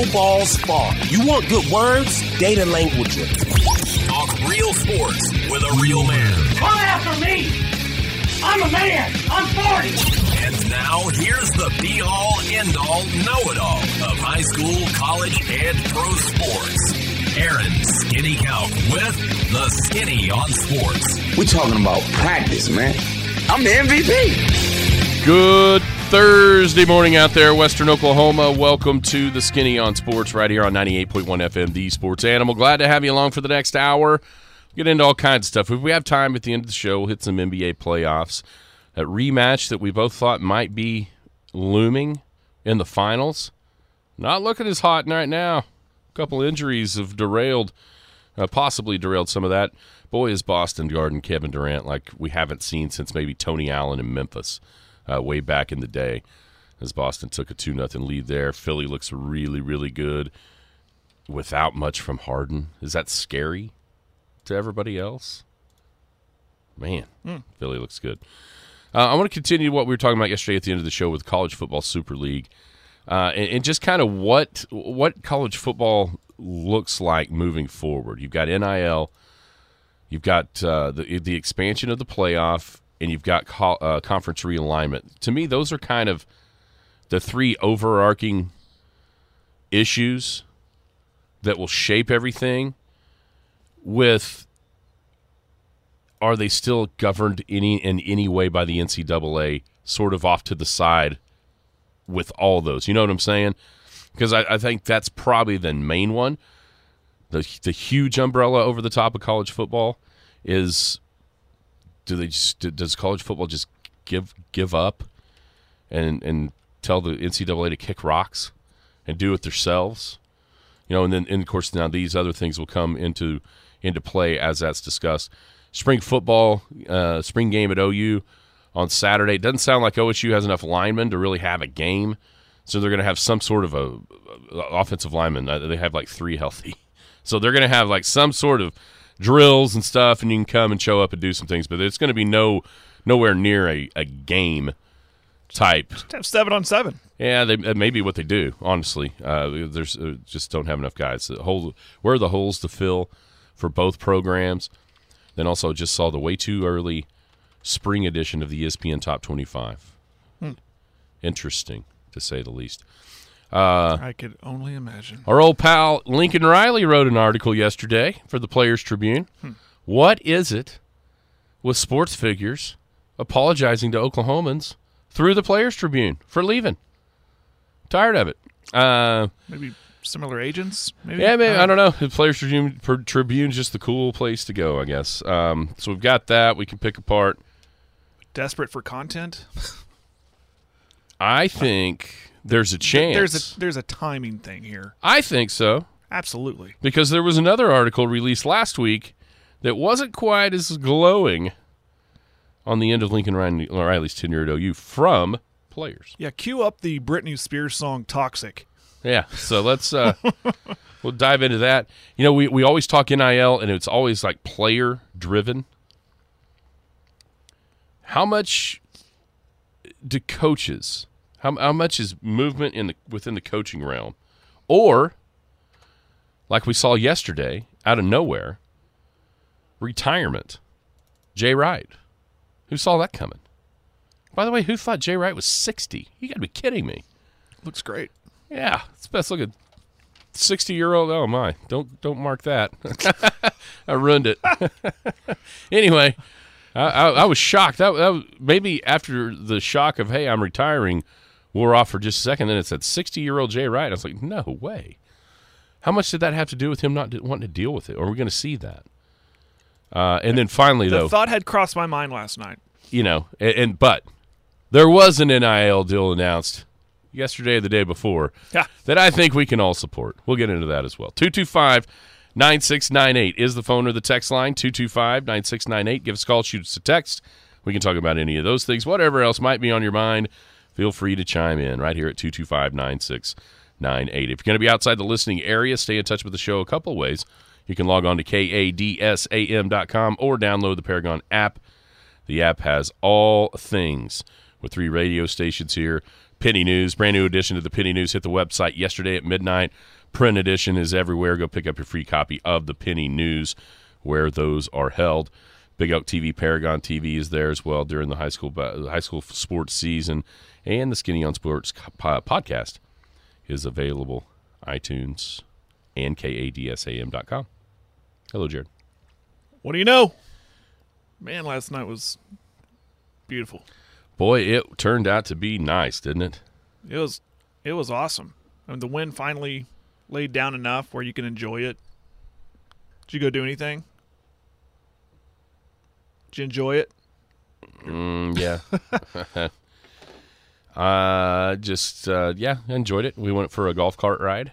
No Balls Bar. You want good words? Data language. Talk real sports with a real man. Come after me! I'm a man! I'm 40! And now, here's the be-all, end-all, know-it-all of high school, college, and pro sports. Aaron Skinny Calc with the Skinny on Sports. We're talking about practice, man. I'm the MVP. Good Thursday morning out there, Western Oklahoma. Welcome to the Skinny on Sports right here on 98.1 FM, the Sports Animal. Glad to have you along for the next hour. Get into all kinds of stuff. If we have time at the end of the show, we'll hit some NBA playoffs. That rematch that we both thought might be looming in the finals, not looking as hot right now. A couple injuries have possibly derailed some of that. Boy, is Boston guarding Kevin Durant like we haven't seen since maybe Tony Allen in Memphis way back in the day, as Boston took a 2-0 lead there. Philly looks really, really good without much from Harden. Is that scary to everybody else? Man, Philly looks good. I want to continue what we were talking about yesterday at the end of the show with College Football Super League, and just kind of what college football looks like moving forward. You've got NIL, you've got the expansion of the playoff, and you've got conference realignment. To me, those are kind of the three overarching issues that will shape everything. Are they still governed in any way by the NCAA, sort of off to the side with all those? You know what I'm saying? Because I think that's probably the main one. The huge umbrella over the top of college football is, does college football just give up and tell the NCAA to kick rocks and do it themselves? You know, and then of course now these other things will come into play as that's discussed. Spring football, spring game at OU on Saturday. It doesn't sound like OSU has enough linemen to really have a game, so they're going to have some sort of a offensive lineman. They have like 3 healthy. So they're going to have like some sort of drills and stuff, and you can come and show up and do some things, but it's going to be nowhere near a game type. Just have 7-on-7. Yeah, that may be what they do, honestly. There's just don't have enough guys. Where are the holes to fill for both programs? Then also just saw the way too early spring edition of the ESPN Top 25. Interesting, to say the least. I could only imagine. Our old pal Lincoln Riley wrote an article yesterday for the Players Tribune. What is it with sports figures apologizing to Oklahomans through the Players Tribune for leaving? Tired of it. Maybe similar agents, maybe? Yeah, maybe, I don't know. The Players Tribune's just the cool place to go, I guess. So we've got that. We can pick apart. Desperate for content? I think there's a chance. There's a timing thing here. I think so. Absolutely. Because there was another article released last week that wasn't quite as glowing on the end of Lincoln Riley's tenure at OU from players. Yeah, cue up the Britney Spears song Toxic. Yeah, so let's we'll dive into that. You know, we always talk NIL, and it's always like player driven. How much do coaches? How much is movement within the coaching realm, or like we saw yesterday out of nowhere, retirement? Jay Wright, who saw that coming? By the way, who thought Jay Wright was 60? You got to be kidding me. Looks great. Yeah, it's best looking 60-year-old. Oh my! Don't mark that. I ruined it. Anyway, I was shocked. That was maybe after the shock of hey, I'm retiring, wore off for just a second. Then it said 60-year-old Jay Wright. I was like, no way. How much did that have to do with him not wanting to deal with it? Or are we going to see that? And then finally, the thought had crossed my mind last night. You know, but there was an NIL deal announced yesterday or the day before that I think we can all support. We'll get into that as well. 225-9698 is the phone or the text line. 225-9698. Give us a call, shoot us a text. We can talk about any of those things. Whatever else might be on your mind, feel free to chime in right here at 225-9698. If you're going to be outside the listening area, stay in touch with the show a couple ways. You can log on to kadsam.com or download the Paragon app. The app has all things with 3 radio stations here, Penny News, brand new edition of the Penny News, hit the website yesterday at midnight. Print edition is everywhere. Go pick up your free copy of the Penny News where those are held. Big Oak TV, Paragon TV is there as well during the high school sports season. And the Skinny on Sports podcast is available, iTunes and KADSAM.com. Hello, Jared. What do you know? Man, last night was beautiful. Boy, it turned out to be nice, didn't it? It was awesome. I mean, the wind finally laid down enough where you can enjoy it. Did you go do anything? Did you enjoy it? Yeah. Enjoyed it. We went for a golf cart ride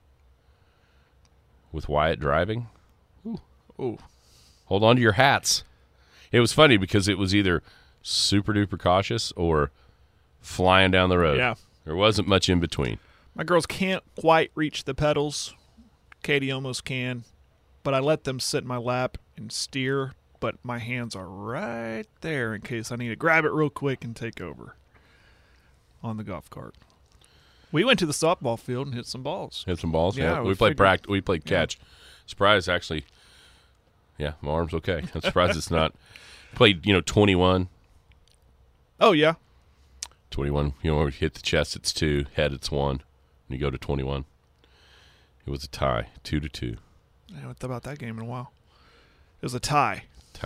with Wyatt driving. Ooh. Hold on to your hats. It was funny because it was either super duper cautious or flying down the road. Yeah. There wasn't much in between. My girls can't quite reach the pedals. Katie almost can. But I let them sit in my lap and steer, but my hands are right there in case I need to grab it real quick and take over on the golf cart. We went to the softball field and hit some balls. Hit some balls? Yeah, we played practice. We played catch. Surprised, actually. Yeah, my arm's okay. I'm surprised it's not. Played, 21. Oh, yeah. 21. When we hit the chest, it's 2. Head, it's 1. And you go to 21. It was a tie, 2-2. I haven't thought about that game in a while. It was a tie.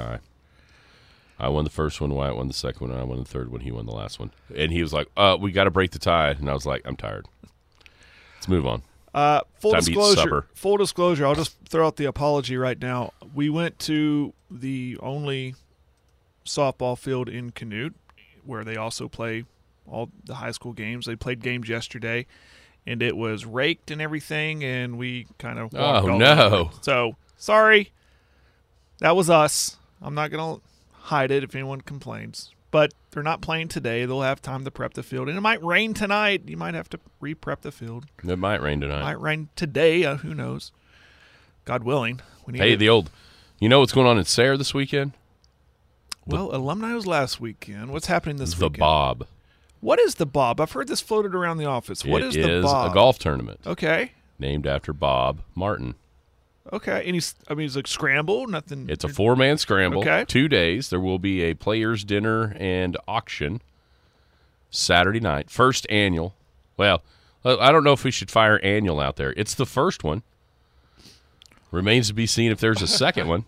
I won the first one, Wyatt won the second one, and I won the third one. He won the last one. And he was like, we got to break the tie. And I was like, I'm tired. Let's move on. Full Time to eat supper. disclosure, I'll just throw out the apology right now. We went to the only softball field in Canute where they also play all the high school games. They played games yesterday, and it was raked and everything, and we kind of walked all no. over it. So, sorry. That was us. I'm not going to hide it if anyone complains. But they're not playing today. They'll have time to prep the field. And it might rain tonight. You might have to re-prep the field. It might rain tonight. It might rain today. Who knows? God willing. The old, what's going on in Sayre this weekend? Well, alumni was last weekend. What's happening this weekend? The Bob. What is the Bob? I've heard this floated around the office. What is the Bob? It is a golf tournament. Okay. Named after Bob Martin. Okay. And he's like scramble? Nothing. It's a 4-man scramble. Okay. 2 days. There will be a players' dinner and auction Saturday night. First annual. Well, I don't know if we should fire annual out there. It's the first one. Remains to be seen if there's a second one.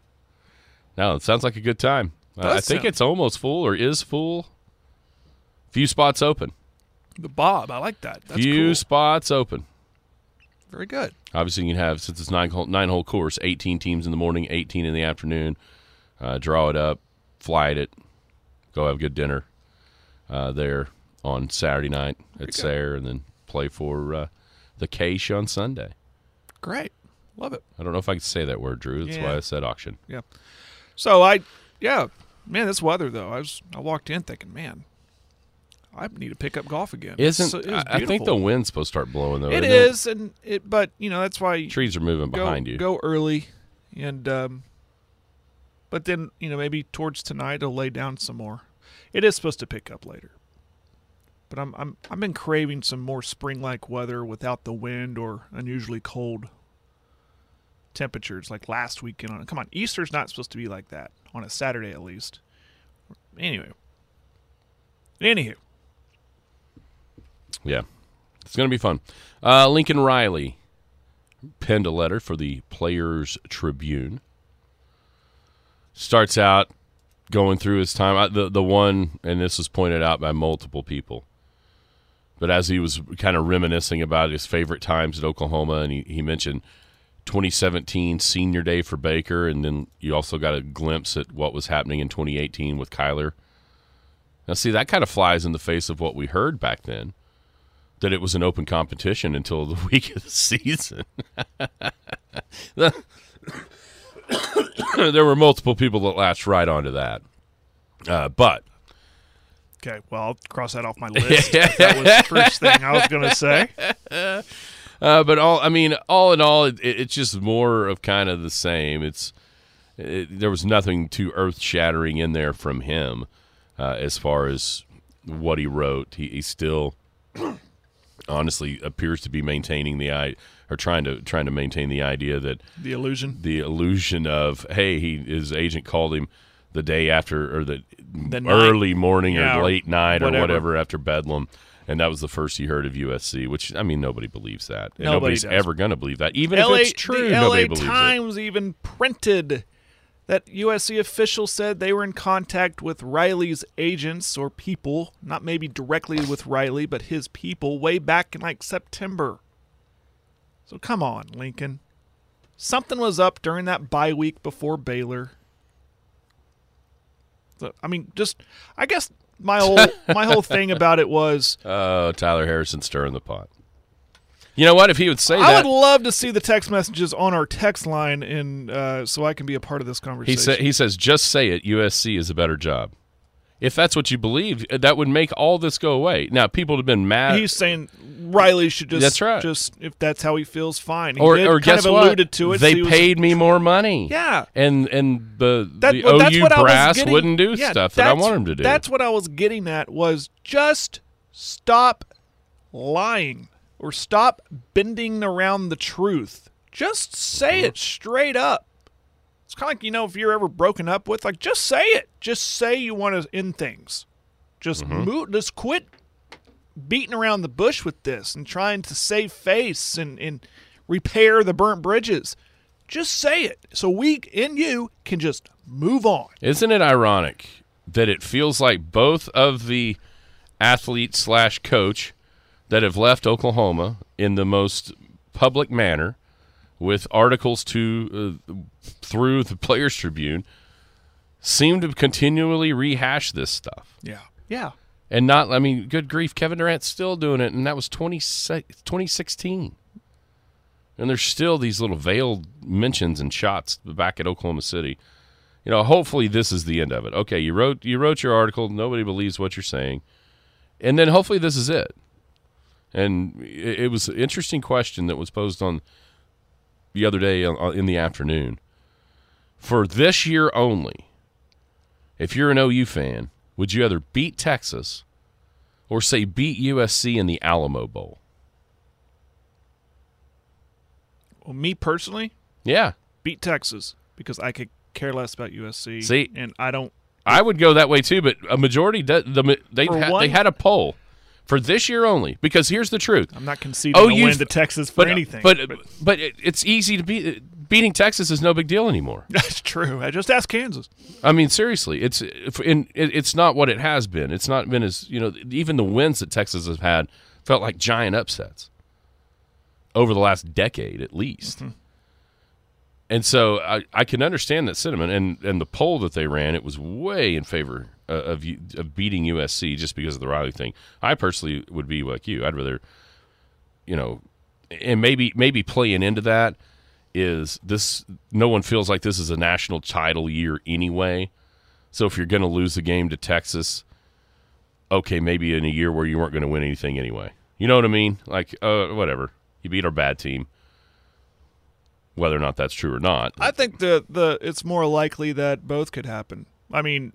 No, it sounds like a good time. I think it's almost full or is full. Few spots open. The Bob. I like that. That's Few cool. spots open. Very good. Obviously, you can have, since it's nine-hole course, 18 teams in the morning, 18 in the afternoon. Draw it up, fly it, go have a good dinner there on Saturday night at Sayre, and then play for the Cache on Sunday. Great. Love it. I don't know if I can say that word, Drew. That's why I said auction. Yeah. So man, this weather though. I walked in thinking, man, I need to pick up golf again. I think the wind's supposed to start blowing though. It is, but that's why trees are moving behind you. Go early, and but then maybe towards tonight it'll lay down some more. It is supposed to pick up later, but I've been craving some more spring-like weather without the wind or unusually cold temperatures like last weekend. Come on, Easter's not supposed to be like that on a Saturday at least. Anywho. Yeah, it's going to be fun. Lincoln Riley penned a letter for the Players Tribune. Starts out going through his time. The one, and this was pointed out by multiple people, but as he was kind of reminiscing about his favorite times at Oklahoma, and he mentioned 2017 senior day for Baker, and then you also got a glimpse at what was happening in 2018 with Kyler. Now, see, that kind of flies in the face of what we heard back then, that it was an open competition until the week of the season. There were multiple people that latched right onto that. But okay, well, I'll cross that off my list. That was the first thing I was going to say. But all in all, it's just more of kind of the same. There was nothing too earth-shattering in there from him as far as what he wrote. He still honestly appears to be maintaining trying to maintain the idea that The illusion of, hey, his agent called him the day after, or the night. early morning Yeah, or late night whatever. or whatever after Bedlam, and that was the first he heard of USC. Which, I mean, nobody believes that. And Nobody nobody's does. ever going to believe that, even LA, if it's true. the Nobody LA believes Times even printed that USC officials said they were in contact with Riley's agents or people, not maybe directly with Riley, but his people, way back in like September. So come on, Lincoln. Something was up during that bye week before Baylor. So, I mean, I guess my whole thing about it was, it. Oh, Tyler Harrison stirring the pot. You know what? If he would say I that, would love to see the text messages on our text line, and so I can be a part of this conversation. he says, just say it. USC is a better job. If that's what you believe, that would make all this go away. Now, people have been mad. He's saying Riley should just. That's right. Just if that's how he feels, fine. He or did guess kind of what? alluded to it. They so he was- paid me more money. Yeah. And the that's OU what I was brass getting- wouldn't do yeah, stuff that I that's- want them to do. That's what I was getting at. Was just stop lying or stop bending around the truth. Just say it straight up. It's kind of like, if you're ever broken up with, like, just say it. Just say you want to end things. Just just quit beating around the bush with this and trying to save face and repair the burnt bridges. Just say it so we and you can just move on. Isn't it ironic that it feels like both of the athlete/coach that have left Oklahoma in the most public manner with articles through the Players Tribune seem to continually rehash this stuff? Yeah. And not, I mean, good grief, Kevin Durant's still doing it, and that was 2016. And there's still these little veiled mentions and shots back at Oklahoma City. Hopefully this is the end of it. Okay, you wrote your article, nobody believes what you're saying, and then hopefully this is it. And it was an interesting question that was posed on the other day in the afternoon. For this year only, if you're an OU fan, would you either beat Texas or, say, beat USC in the Alamo Bowl? Well, me personally, Yeah. beat Texas because I could care less about USC. See? And I don't. I would go that way too, but a majority they had a poll for this year only, because here's the truth. I'm not conceding a win to Texas for anything. But it's easy to beat. Beating Texas is no big deal anymore. That's true. I just asked Kansas. I mean, seriously, it's not what it has been. It's not been as, even the wins that Texas has had felt like giant upsets over the last decade at least. Mm-hmm. And so I can understand that sentiment. And the poll that they ran, it was way in favor of beating USC just because of the Riley thing. I personally would be like you. I'd rather, and maybe playing into that is this. No one feels like this is a national title year anyway. So if you're going to lose the game to Texas, okay, maybe in a year where you weren't going to win anything anyway. You know what I mean? Like, whatever. You beat our bad team. Whether or not that's true or not. I think the it's more likely that both could happen. I mean,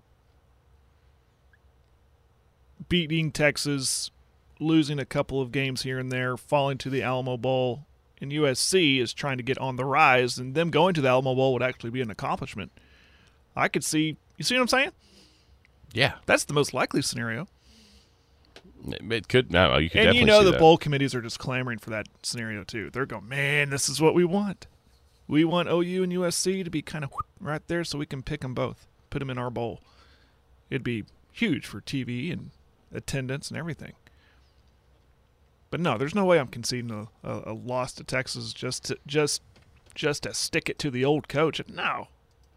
beating Texas, losing a couple of games here and there, falling to the Alamo Bowl, and USC is trying to get on the rise, and them going to the Alamo Bowl would actually be an accomplishment. I could see – you see what I'm saying? Yeah. That's the most likely scenario. It could. No, you could and definitely see the that. bowl committees are just clamoring for that scenario too. They're going, man, this is what we want. We want OU and USC to be kind of right there so we can pick them both, put them in our bowl. It'd be huge for TV and attendance and everything. But no, there's no way I'm conceding a loss to Texas just to stick it to the old coach. No.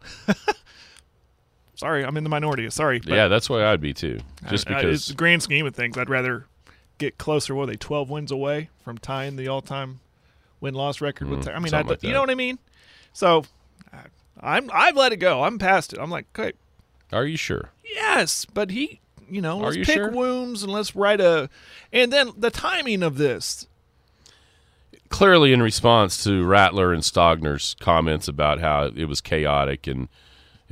Sorry, I'm in the minority. Sorry. Yeah, that's why I'd be too. Just because it's the grand scheme of things, I'd rather get closer. What are they, 12 wins away from tying the all-time win-loss record with? I mean, like you know what I mean. So, I've let it go. I'm past it. I'm like, okay. Are you sure? Yes, but let's you pick sure? wombs and let's write a. And then the timing of this. Clearly, in response to Rattler and Stogner's comments about how it was chaotic and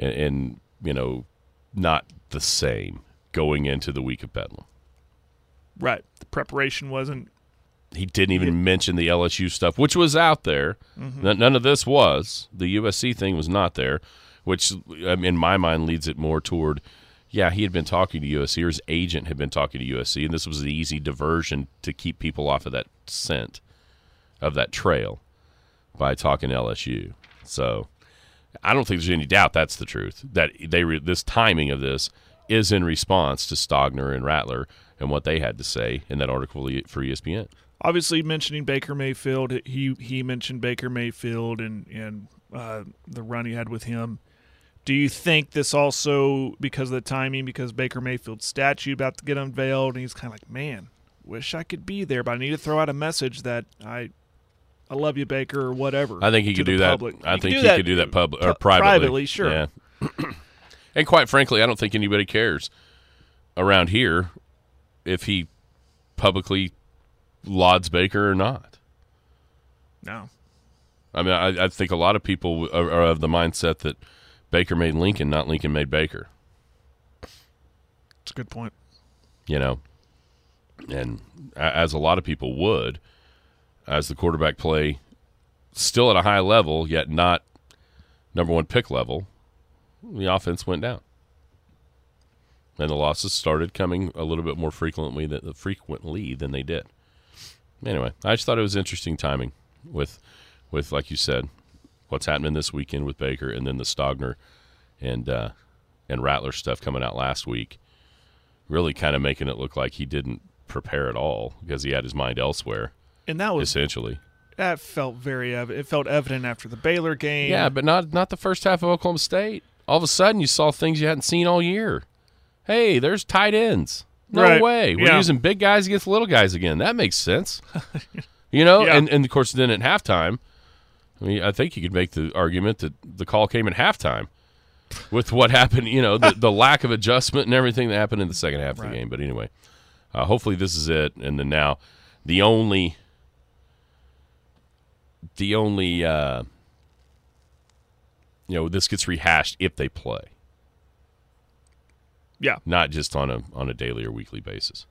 not the same going into the week of Bedlam. Right. The preparation wasn't. He didn't even mention the LSU stuff, which was out there. None of this was. The USC thing was not there, which in my mind leads it more toward, yeah, he had been talking to USC, or his agent had been talking to USC, and this was the easy diversion to keep people off of that scent, of that trail, by talking to LSU. So I don't think there's any doubt that's the truth, that this timing of this is in response to Stogner and Rattler and what they had to say in that article for ESPN. Obviously, mentioning Baker Mayfield, he mentioned Baker Mayfield and the run he had with him. Do you think this also, because of the timing, because Baker Mayfield's statue about to get unveiled, and he's kind of like, man, wish I could be there, but I need to throw out a message that I love you, Baker, or whatever. I think he could do that. Public. I think he could do that privately. Sure. Yeah. And quite frankly, I don't think anybody cares around here if he publicly lauds Baker or not. No. I mean, I think a lot of people are of the mindset that Baker made Lincoln, not Lincoln made Baker. That's a good point. And as a lot of people would, as the quarterback play still at a high level, yet not number one pick level, the offense went down. And the losses started coming a little bit more frequently than they did. Anyway, I just thought it was interesting timing with like you said, what's happening this weekend with Baker, and then the Stogner and Rattler stuff coming out last week, really kind of making it look like he didn't prepare at all because he had his mind elsewhere. And that was essentially. That felt very evident. It felt evident after the Baylor game. Yeah, but not the first half of Oklahoma State. All of a sudden, you saw things you hadn't seen all year. Hey, there's tight ends. No way. We're using big guys against little guys again. That makes sense. Yeah. And of course, then at halftime, I mean, I think you could make the argument that the call came at halftime with what happened, the lack of adjustment and everything that happened in the second half of the game. But anyway, hopefully this is it. And then now the only this gets rehashed if they play. Yeah. Not just on a daily or weekly basis.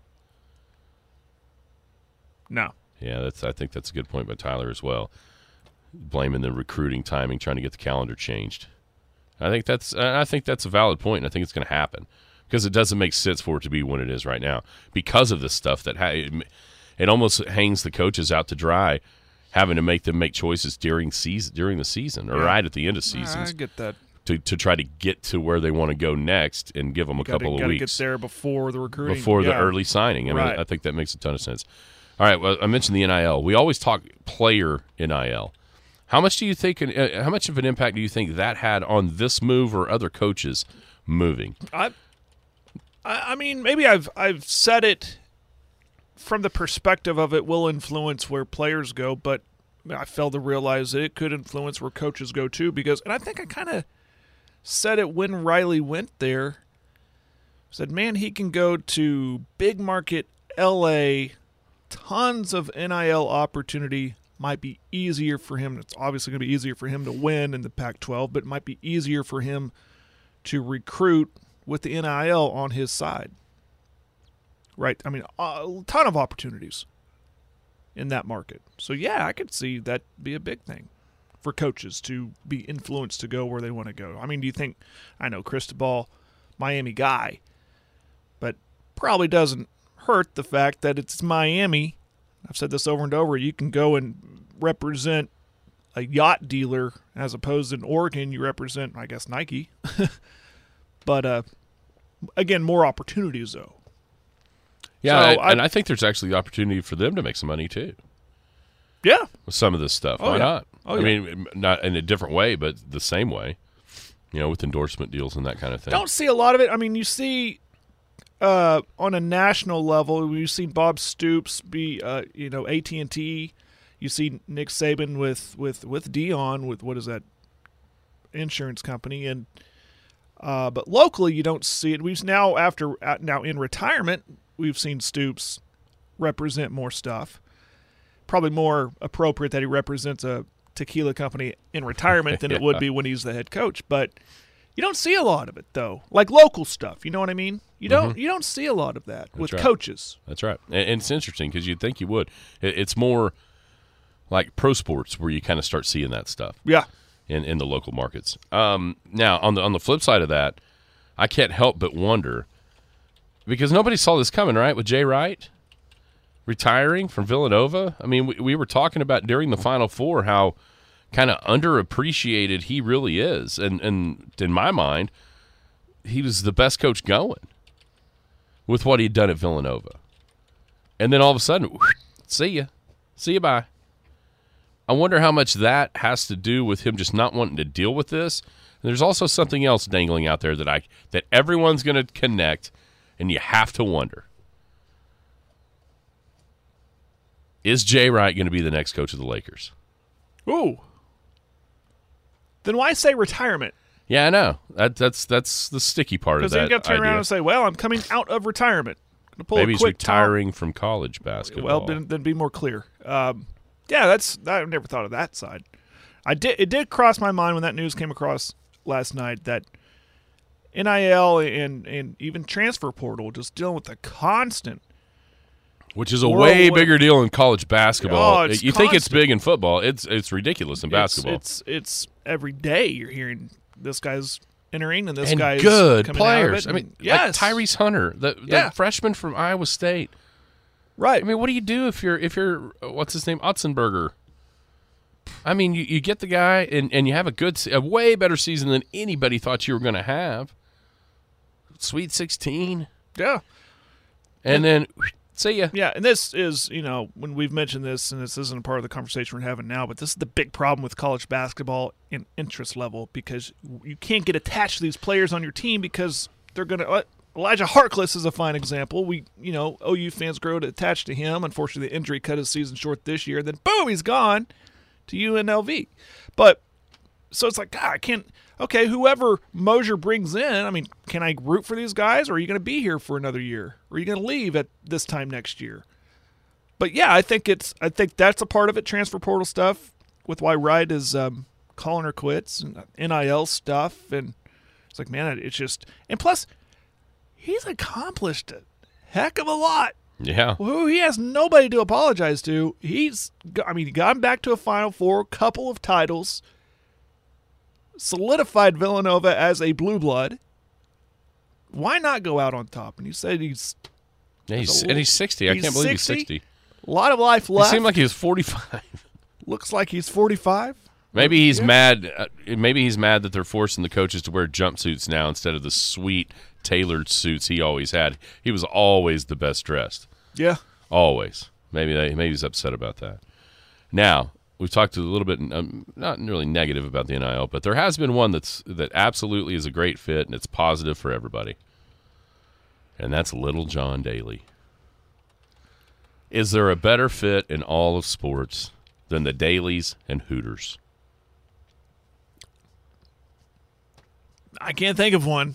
No. Yeah, I think that's a good point by Tyler as well. Blaming the recruiting timing, trying to get the calendar changed. I think that's a valid point, and I think it's going to happen because it doesn't make sense for it to be when it is right now because of the stuff that it almost hangs the coaches out to dry, having to make them make choices during the season or right at the end of seasons. I get that. To try to get to where they want to go next and give them a couple of weeks. Get there before the recruiting. Before the early signing. I mean, I think that makes a ton of sense. All right, well, I mentioned the NIL. We always talk player NIL. How much do you think? How much of an impact do you think that had on this move or other coaches moving? I mean, maybe I've said it from the perspective of it will influence where players go, but I failed to realize that it could influence where coaches go too. And I think I kind of said it when Riley went there. Said, man, he can go to big market LA, tons of NIL opportunity. Might be easier for him. It's obviously going to be easier for him to win in the Pac-12, but it might be easier for him to recruit with the NIL on his side. Right? I mean, a ton of opportunities in that market. So, yeah, I could see that be a big thing for coaches to be influenced to go where they want to go. I mean, do you think, I know Cristobal, Miami guy, but probably doesn't hurt the fact that it's Miami. I've said this over and over. You can go and represent a yacht dealer as opposed to in Oregon, you represent, I guess, Nike. But, again, more opportunities, though. Yeah, so and I think there's actually the opportunity for them to make some money, too. Yeah. With some of this stuff. Why not? I mean, not in a different way, but the same way, with endorsement deals and that kind of thing. Don't see a lot of it. I mean, you see on a national level, you've seen Bob Stoops be, AT&T. You see Nick Saban with Dion with what is that insurance company, and but locally you don't see it. We've now in retirement we've seen Stoops represent more stuff. Probably more appropriate that he represents a tequila company in retirement than it would be when he's the head coach. But you don't see a lot of it though, like local stuff. You know what I mean? You don't see a lot of that with right. coaches. That's right. And it's interesting because you'd think you would. It's more like pro sports where you kind of start seeing that stuff. Yeah. In the local markets. Now, on the flip side of that, I can't help but wonder, because nobody saw this coming, right, with Jay Wright retiring from Villanova. I mean, we were talking about during the Final Four how kind of underappreciated he really is. And in my mind, he was the best coach going with what he'd done at Villanova. And then all of a sudden, see ya. See you, bye. I wonder how much that has to do with him just not wanting to deal with this. And there's also something else dangling out there that everyone's going to connect, and you have to wonder. Is Jay Wright going to be the next coach of the Lakers? Ooh. Then why say retirement? Yeah, I know. That's the sticky part of that. Because then you got to turn idea. around and say, well, I'm coming out of retirement. Gonna pull Maybe a he's quick retiring from college basketball. Well, then be more clear. Yeah, I've never thought of that side. It did cross my mind when that news came across last night that NIL and even transfer portal just dealing with the constant. Which is a way bigger deal in college basketball. Oh, it's you think it's constant. big in football. It's ridiculous in basketball. It's every day you're hearing this guy's entering and this and guy's good coming players. out of it. I mean, yes. like Tyrese Hunter, the freshman from Iowa State. Right. I mean, what do you do if you're what's his name, Otzenberger? I mean, you get the guy and you have a way better season than anybody thought you were going to have. Sweet 16. Yeah. And then see ya. Yeah, and this is, when we've mentioned this, and this isn't a part of the conversation we're having now, but this is the big problem with college basketball in interest level, because you can't get attached to these players on your team because they're going to Elijah Harkless is a fine example. OU fans grow attached to him. Unfortunately, the injury cut his season short this year. Then, boom, he's gone to UNLV. But, so it's like, God, I can't – okay, whoever Mosier brings in, I mean, can I root for these guys, or are you going to be here for another year? Or are you going to leave at this time next year? But, yeah, I think that's a part of it, transfer portal stuff, with why Wright is calling her quits, and NIL stuff. And it's like, man, it's just – and plus – he's accomplished a heck of a lot. Yeah. Who he has nobody to apologize to. He got him back to a Final Four, couple of titles, solidified Villanova as a blue blood. Why not go out on top? And you said he's 60. I can't believe he's 60. A lot of life left. He seemed like he was 45. Looks like he's 45. Maybe he's mad. Maybe he's mad that they're forcing the coaches to wear jumpsuits now instead of the sweet tailored suits he always had. He was always the best dressed. Yeah, always. Maybe he's upset about that. Now we've talked a little bit, not really negative about the NIL, but there has been one that absolutely is a great fit and it's positive for everybody, and that's Little John Daly. Is there a better fit in all of sports than the Dalys and Hooters? I can't think of one.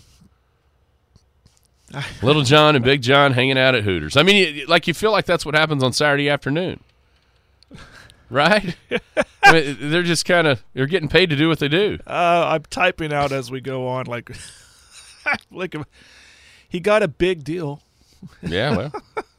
Little John and Big John hanging out at Hooters. I mean, you feel like that's what happens on Saturday afternoon, right? I mean, they're just they're getting paid to do what they do. I'm typing out as we go on, he got a big deal. Yeah, well.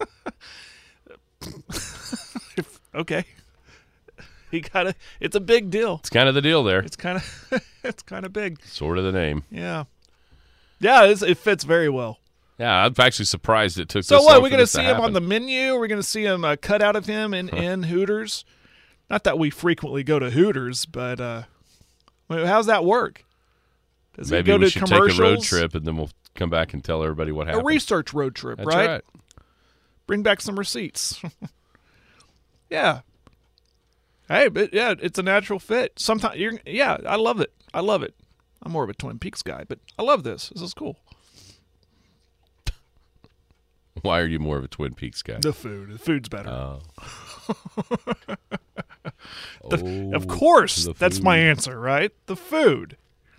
Okay. It's a big deal. It's kind of the deal there. It's kind of big. Sort of the name. Yeah. Yeah, it fits very well. Yeah, I'm actually surprised it took so this long. So what, for we're going to this see him on the menu? We're going to see him cut out of him in Hooters? Not that we frequently go to Hooters, but how's that work? Does Maybe he go we to should commercials? take a road trip, and then we'll come back and tell everybody what happened. A research road trip, That's right? right. Bring back some receipts. Yeah. Hey, but yeah, it's a natural fit. Sometimes I love it. I'm more of a Twin Peaks guy, but I love this. This is cool. Why are you more of a Twin Peaks guy? The food. The food's better. Of Oh, course, that's my answer, right? The food.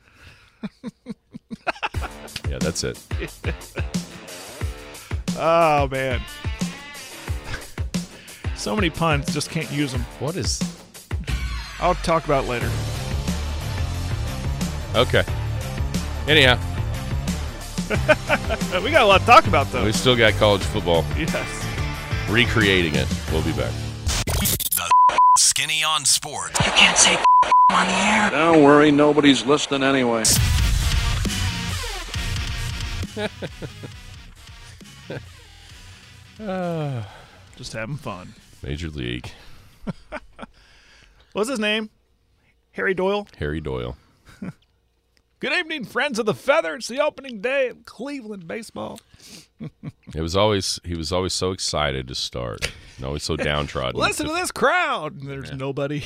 Yeah, that's it. Oh, man. So many puns, just can't use them. What is... I'll talk about it later. Okay. Anyhow, We got a lot to talk about, though. We still got college football. Yes. Recreating it. We'll be back. The Skinny on Sports. You can't say on the air. Don't worry, nobody's listening anyway. Just having fun. Major League. What's his name? Harry Doyle? Harry Doyle. Good evening, friends of the feather. It's the opening day of Cleveland baseball. He was always so excited to start. And always so downtrodden. Listen to this crowd. There's nobody.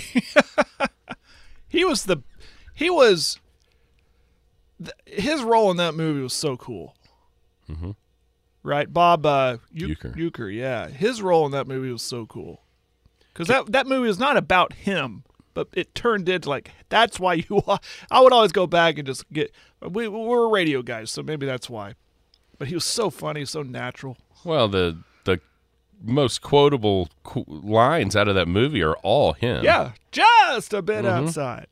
His role in that movie was so cool. Mm-hmm. Right? Bob Uecker. Uecker, yeah. His role in that movie was so cool. Because that movie was not about him, but it turned into that's why I would always go back and just we're radio guys, so maybe that's why. But he was so funny, so natural. Well, the most quotable lines out of that movie are all him. Yeah, just a bit outside.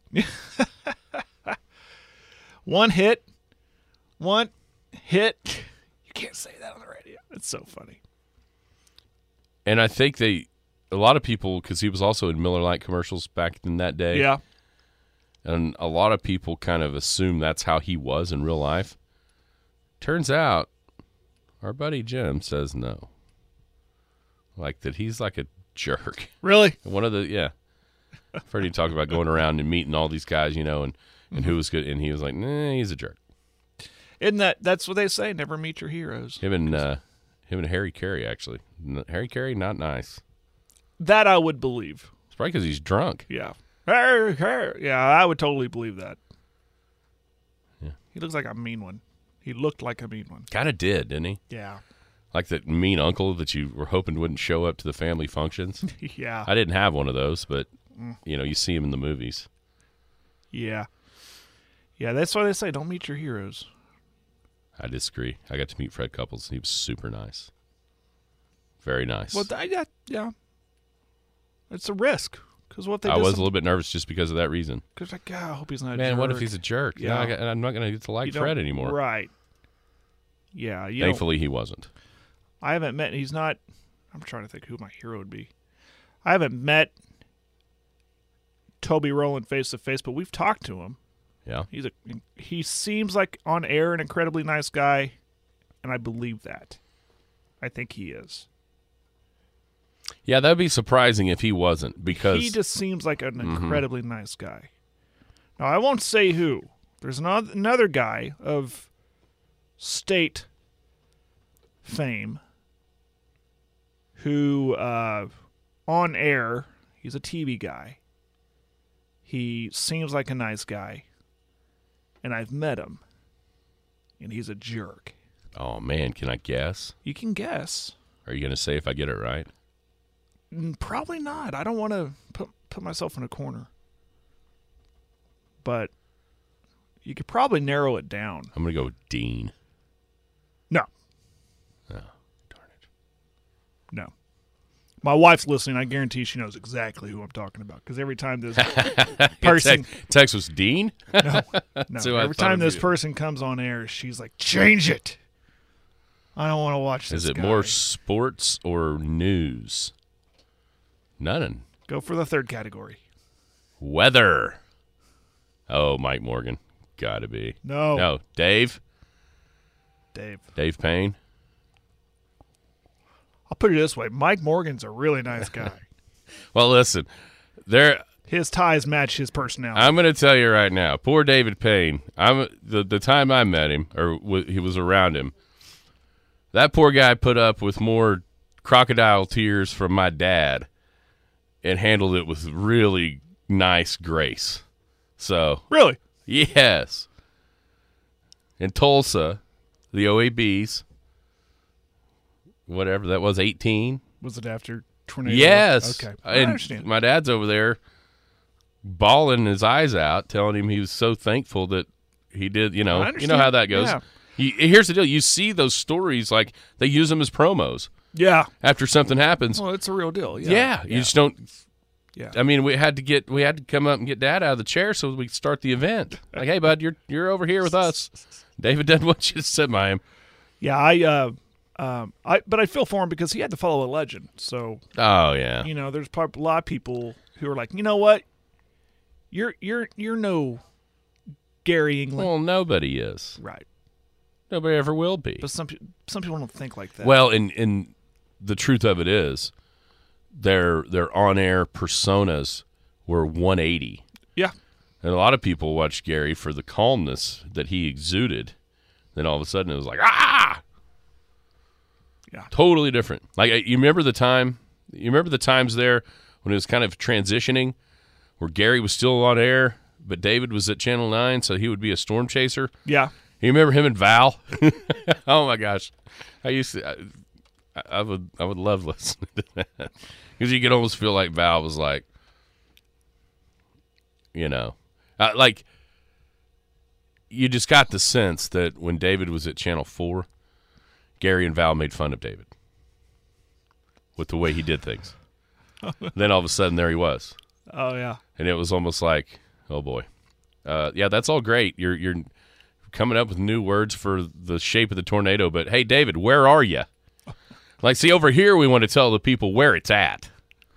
One hit. You can't say that on the radio. It's so funny. And I think a lot of people, because he was also in Miller Lite commercials back in that day. Yeah. And a lot of people kind of assume that's how he was in real life. Turns out, our buddy Jim says no. Like that he's like a jerk. Really? One of the, I've heard him talk about going around and meeting all these guys, and who was good. And he was like, nah, he's a jerk. Isn't that's what they say? Never meet your heroes. Him and Harry Carey, actually. Harry Carey, not nice. That I would believe. It's probably because he's drunk. Yeah. Yeah, I would totally believe that. Yeah. He looks like a mean one. He looked like a mean one. Kind of did, didn't he? Yeah. Like that mean uncle that you were hoping wouldn't show up to the family functions. Yeah. I didn't have one of those, but, you see him in the movies. Yeah. Yeah, that's why they say don't meet your heroes. I disagree. I got to meet Fred Couples. He was super nice. Very nice. Well, yeah. It's a risk. Because what they I was a little bit nervous just because of that reason. Because I hope he's not a jerk. Man, what if he's a jerk? Yeah. I'm not going to get to like Fred anymore. Right. Yeah. Thankfully, he wasn't. I haven't met, he's not, I'm trying to think who my hero would be. I haven't met Toby Rowland face to face, but we've talked to him. Yeah. He seems like on air an incredibly nice guy, and I believe that. I think he is. Yeah, that'd be surprising if he wasn't, because he just seems like an incredibly nice guy. Now, I won't say who. There's another guy of state fame who, on air, he's a TV guy. He seems like a nice guy, and I've met him, and he's a jerk. Oh, man, can I guess? You can guess. Are you going to say if I get it right? Probably not. I don't want to put myself in a corner. But you could probably narrow it down. I'm going to go with Dean. No. Oh, darn it. No. My wife's listening. I guarantee she knows exactly who I'm talking about. Because every time this person... Text was Dean? No. So every time this person comes on air, she's like, change it. I don't want to watch this Is it guy. more sports or news? None. Go for the third category. Weather. Oh, Mike Morgan. Gotta be. No. Dave? Dave Payne? I'll put it this way. Mike Morgan's a really nice guy. Well, listen. His ties match his personality. I'm going to tell you right now. Poor David Payne. The time I met him, or he was around him, that poor guy put up with more crocodile tears from my dad and handled it with really nice grace. So Really? Yes. In Tulsa, the OABs, whatever that was, 18. Was it after tornado? Yes. Okay. I And understand. my dad's over there bawling his eyes out, telling him he was so thankful that he did, I you know understand. how that goes. Yeah. Here's the deal. You see those stories, like they use them as promos Yeah. after something happens. Well, it's a real deal. Yeah. You just don't Yeah. I mean, we had to come up and get Dad out of the chair so we could start the event. Like, hey, bud, you're over here with us. David doesn't want you to sit by him. Yeah, but I feel for him because he had to follow a legend. So, Oh yeah, there's probably a lot of people who are like, you know what, you're no Gary England, well, nobody is. right? Nobody ever will be. But some people don't think like that. Well, and the truth of it is, their on-air personas were 180. yeah, And a lot of people watched Gary for the calmness that he exuded. Then all of a sudden it was like, ah! Yeah. Totally different. Like, you remember the times there when it was kind of transitioning where Gary was still on air, but David was at Channel 9, so he would be a storm chaser? yeah. You remember him and Val? Oh my gosh. I would love listening to that. Because you could almost feel like Val was like, like you just got the sense that when David was at Channel 4, Gary and Val made fun of David with the way he did things. Then all of a sudden there he was. Oh yeah. And it was almost like, oh boy. Yeah, that's all great. You're coming up with new words for the shape of the tornado, but hey, David, where are you? Like, see, over here we want to tell the people where it's at.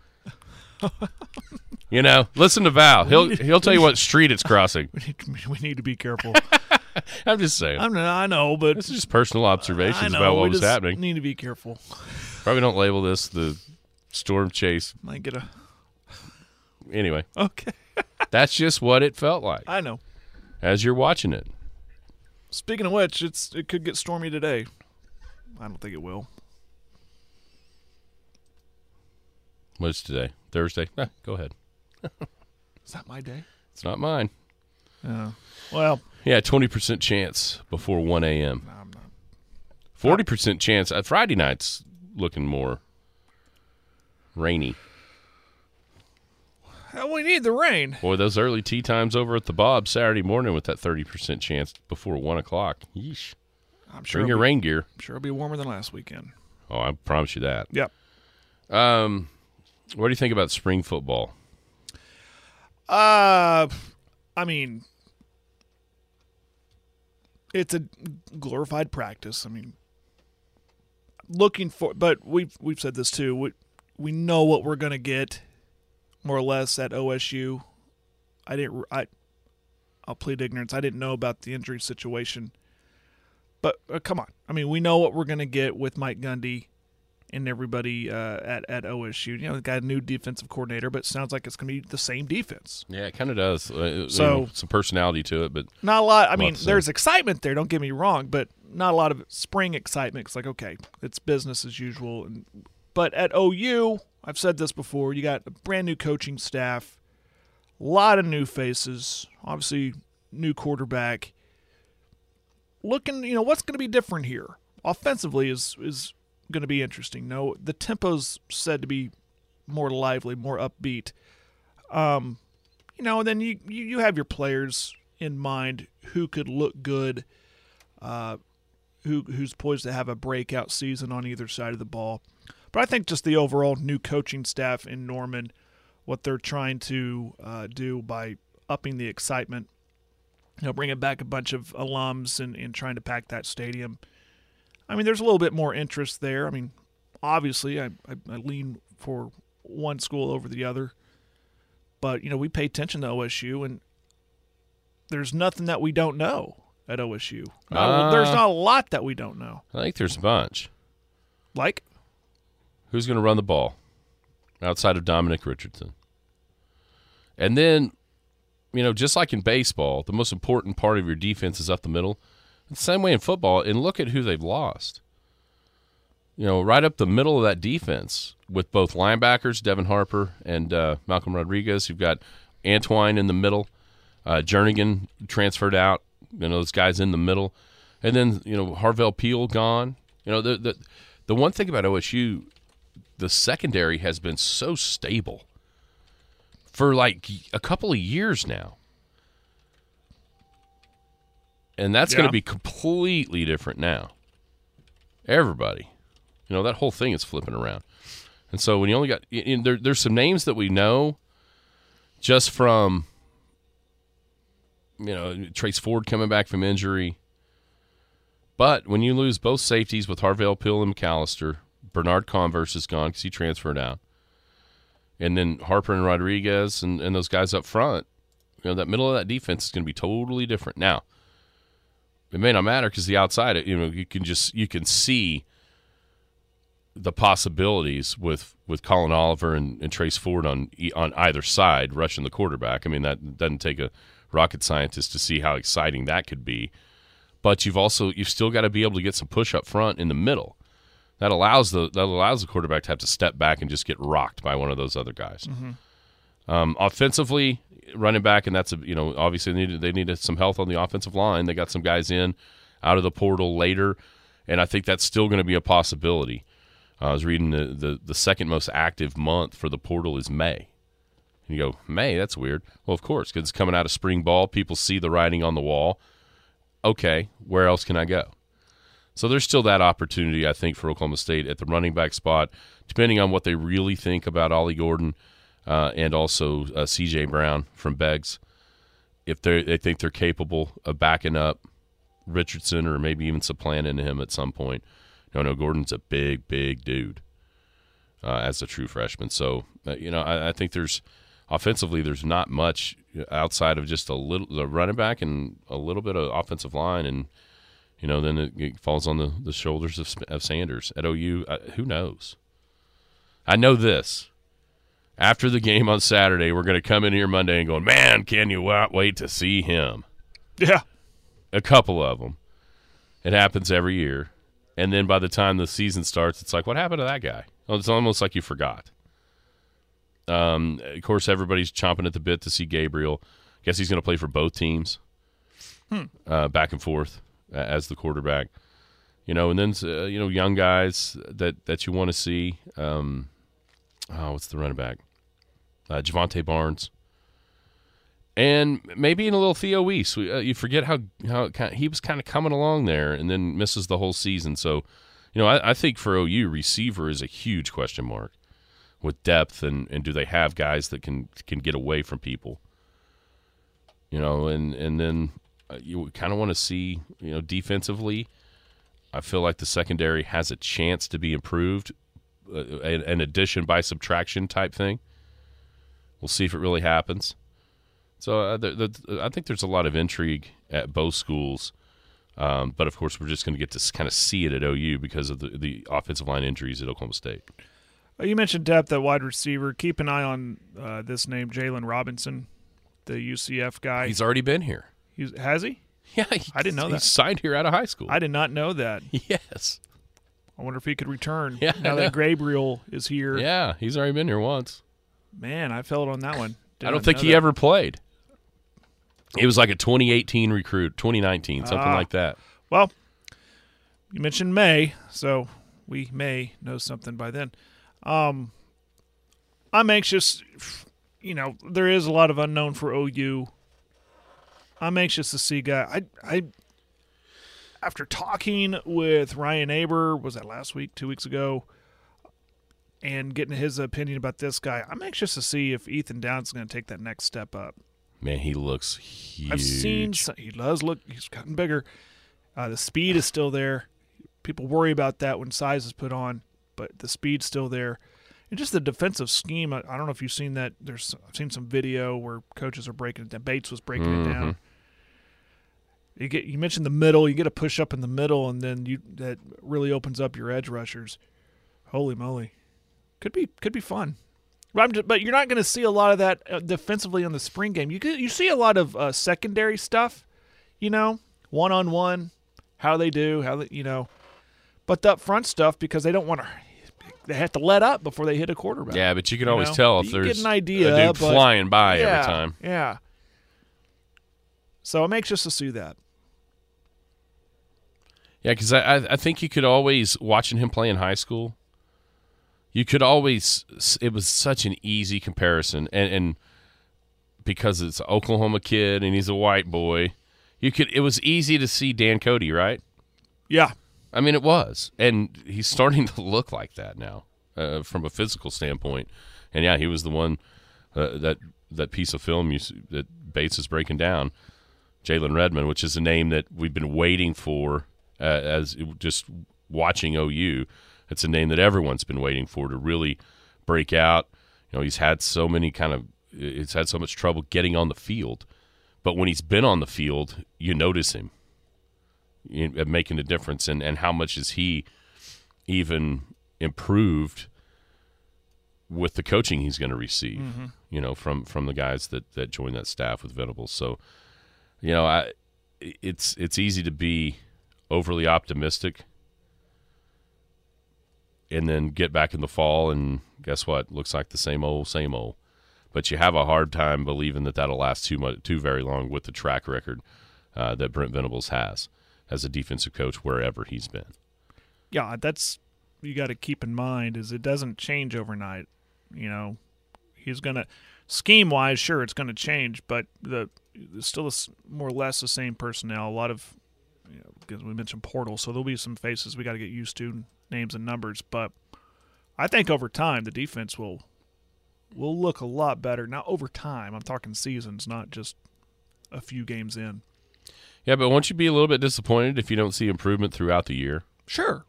Listen to Val. He'll tell you what street it's crossing. We need to be careful. I'm just saying. I know, but This is just personal observations I know, about what we was just happening. Need to be careful. Probably don't label this the storm chase. Might get a Anyway, okay. that's just what it felt like I know. as you're watching it. Speaking of which, it could get stormy today. I don't think it will. What's today? Thursday? Go ahead. Is that my day? It's not mine. Well, Yeah, 20% chance before 1 a.m. I'm not. 40% chance. Friday night's looking more rainy. Hell, we need the rain. Boy, those early tea times over at the Bob Saturday morning with that 30% chance before 1 o'clock. Yeesh. I'm sure Bring your rain gear. I'm sure it'll be warmer than last weekend. Oh, I promise you that. Yep. What do you think about spring football? I mean, it's a glorified practice. I mean, but we've said this too. We know what we're going to get, more or less, at OSU. I'll plead ignorance. I didn't know about the injury situation, but come on. I mean, we know what we're going to get with Mike Gundy and everybody at OSU. They got a new defensive coordinator, but it sounds like it's going to be the same defense. Yeah, it kind of does. So some personality to it, but not a lot. I mean, the same. there's excitement there. Don't get me wrong, but not a lot of spring excitement. It's like, okay, it's business as usual. But at OU, I've said this before. You got a brand new coaching staff, a lot of new faces. Obviously, new quarterback. Looking, what's going to be different here? Offensively is going to be interesting. No, the tempo's said to be more lively, more upbeat. And then you have your players in mind who could look good, who's poised to have a breakout season on either side of the ball. But I think just the overall new coaching staff in Norman, what they're trying to do by upping the excitement, bringing back a bunch of alums and trying to pack that stadium. I mean, there's a little bit more interest there. I mean, obviously, I lean for one school over the other. But, we pay attention to OSU, and there's nothing that we don't know at OSU. There's not a lot that we don't know. I think there's a bunch. Like? Who's going to run the ball outside of Dominic Richardson? And then, just like in baseball, the most important part of your defense is up the middle. It's the same way in football, and look at who they've lost. Right up the middle of that defense with both linebackers, Devin Harper and Malcolm Rodriguez. You've got Antwine in the middle. Jernigan transferred out. Those guys in the middle. And then, Harvell Peel gone. The one thing about OSU, the secondary has been so stable for like a couple of years now. And that's going to be completely different now. Everybody. That whole thing is flipping around. And so when you only got there's some names that we know, just from, Trace Ford coming back from injury. But when you lose both safeties with Harvell Pill and McAllister, Bernard Converse is gone because he transferred out. And then Harper and Rodriguez and those guys up front, that middle of that defense is going to be totally different. Now, it may not matter because the outside, you can see the possibilities with Colin Oliver and Trace Ford on either side rushing the quarterback. I mean, that doesn't take a rocket scientist to see how exciting that could be. But you've still got to be able to get some push up front in the middle. That allows the quarterback to have to step back and just get rocked by one of those other guys. Mm-hmm. Offensively, running back, and that's obviously they needed some health on the offensive line. They got some guys in out of the portal later, and I think that's still going to be a possibility. I was reading the second most active month for the portal is May. And you go, May? That's weird. Well, of course, because it's coming out of spring ball. People see the writing on the wall. Okay, where else can I go? So there's still that opportunity, I think, for Oklahoma State at the running back spot, depending on what they really think about Ollie Gordon and also C.J. Brown from Beggs. If they think they're capable of backing up Richardson or maybe even supplanting him at some point. No, Gordon's a big, big dude as a true freshman. So, I think offensively there's not much outside of just the running back and a little bit of offensive line, and then it falls on the shoulders of Sanders at OU. Who knows? I know this. After the game on Saturday, we're going to come in here Monday and go, man, can you wait to see him? Yeah. A couple of them. It happens every year. And then by the time the season starts, it's like, what happened to that guy? Well, it's almost like you forgot. Of course, everybody's chomping at the bit to see Gabriel. Guess he's going to play for both teams, back and forth as the quarterback. And then young guys that you want to see. What's the running back? Javante Barnes, and maybe in a little Theo Weiss. You forget how he was kind of coming along there, and then misses the whole season. So, I think for OU, receiver is a huge question mark with depth, and do they have guys that can get away from people? And then you kind of want to see, defensively. I feel like the secondary has a chance to be improved, an addition by subtraction type thing. We'll see if it really happens. So I think there's a lot of intrigue at both schools, but of course we're just going to get to kind of see it at OU because of the offensive line injuries at Oklahoma State. You mentioned depth at wide receiver. Keep an eye on this name, Jalen Robinson, the UCF guy. He's already been here. Has he? Yeah, I didn't know that. He signed here out of high school. I did not know that. Yes. I wonder if he could return now that Gabriel is here. Yeah, he's already been here once. Man, I felt on that one. I don't think he ever played. It was like a 2018 recruit, 2019, something like that. Well, you mentioned May, so we may know something by then. I'm anxious. There is a lot of unknown for OU. I'm anxious to see guy. I after talking with Ryan Aber, was that last week, 2 weeks ago, and getting his opinion about this guy, I'm anxious to see if Ethan Downs is going to take that next step up. Man, he looks huge. I've seen he does look. He's gotten bigger. The speed is still there. People worry about that when size is put on, but the speed's still there. And just the defensive scheme. I don't know if you've seen that. I've seen some video where coaches are breaking it down. Bates was breaking it down. You mentioned the middle. You get a push up in the middle, and then that really opens up your edge rushers. Holy moly, could be fun. But you're not going to see a lot of that defensively in the spring game. You see a lot of secondary stuff, one-on-one, how they do, But the up front stuff, because they don't want to – they have to let up before they hit a quarterback. Yeah, but you can always tell if there's get an idea, a dude flying by every time. Yeah. So I'm anxious to see that. Yeah, because I think you could always, watching him play in high school, you could always – it was such an easy comparison. And because it's an Oklahoma kid and he's a white boy, it was easy to see Dan Cody, right? Yeah. I mean, it was. And he's starting to look like that now from a physical standpoint. And, yeah, he was the one that that piece of film that Bates is breaking down, Jalen Redmond, which is a name that we've been waiting for as just watching OU. It's a name that everyone's been waiting for to really break out. He's had so much trouble getting on the field, but when he's been on the field, you notice him making a difference, and how much is he even improved with the coaching he's going to receive, from the guys that join that staff with Venables. So, it's easy to be overly optimistic and then get back in the fall and guess what? Looks like the same old. But you have a hard time believing that that'll last too very long with the track record that Brent Venables has as a defensive coach wherever he's been. Yeah, that's you got to keep in mind is it doesn't change overnight. He's going to scheme-wise, sure, it's going to change, but it's still more or less the same personnel. A lot of, because we mentioned portal, so there'll be some faces we got to get used to, names and numbers. But I think over time the defense will look a lot better. Now, over time, I'm talking seasons, not just a few games in. Yeah, but won't you be a little bit disappointed if you don't see improvement throughout the year? Sure.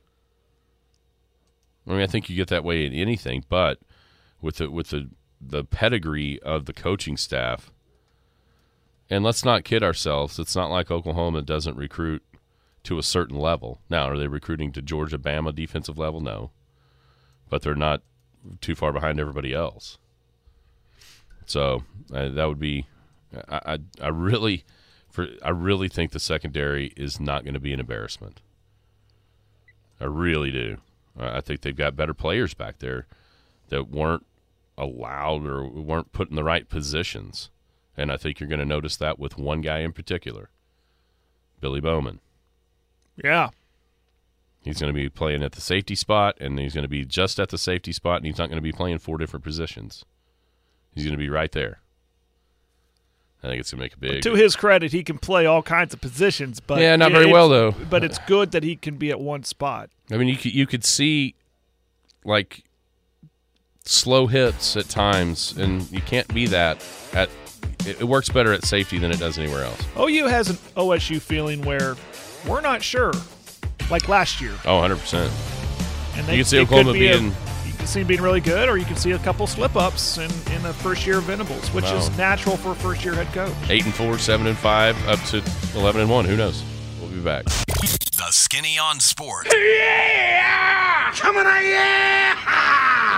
I think you get that way in anything, but with the pedigree of the coaching staff, and let's not kid ourselves, it's not like Oklahoma doesn't recruit to a certain level. Now, are they recruiting to Georgia, Bama defensive level? No. But they're not too far behind everybody else. So that would be I really think the secondary is not going to be an embarrassment. I really do. I think they've got better players back there that weren't allowed or weren't put in the right positions. And I think you're going to notice that with one guy in particular, Billy Bowman. Yeah. He's going to be playing at the safety spot, and he's going to be just at the safety spot, and he's not going to be playing 4 different positions. He's going to be right there. I think it's going to make a big. But to his credit, he can play all kinds of positions, but yeah, not very well though. But it's good that he can be at one spot. I mean, you could see like slow hits at times, and you can't be that at. It works better at safety than it does anywhere else. OU has an OSU feeling where we're not sure, like last year. Oh, 100%. And you can see Oklahoma being. You can see him being really good, or you can see a couple slip-ups in the first year of Venables, which is natural for a first-year head coach. 8-4, 7-5, up to 11-1. Who knows? We'll be back. The Skinny on Sports. Yeah! Coming on, yeah!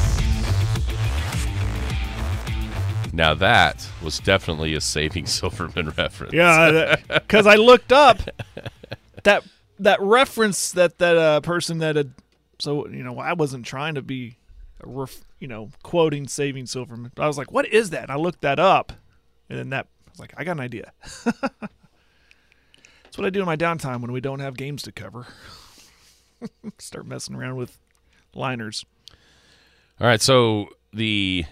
Now that was definitely a Saving Silverman reference. Yeah, because I looked up that reference that person that had. So, I wasn't trying to be, quoting Saving Silverman. But I was like, what is that? And I looked that up. And then I was like, I got an idea. That's what I do in my downtime when we don't have games to cover. Start messing around with liners. All right, so the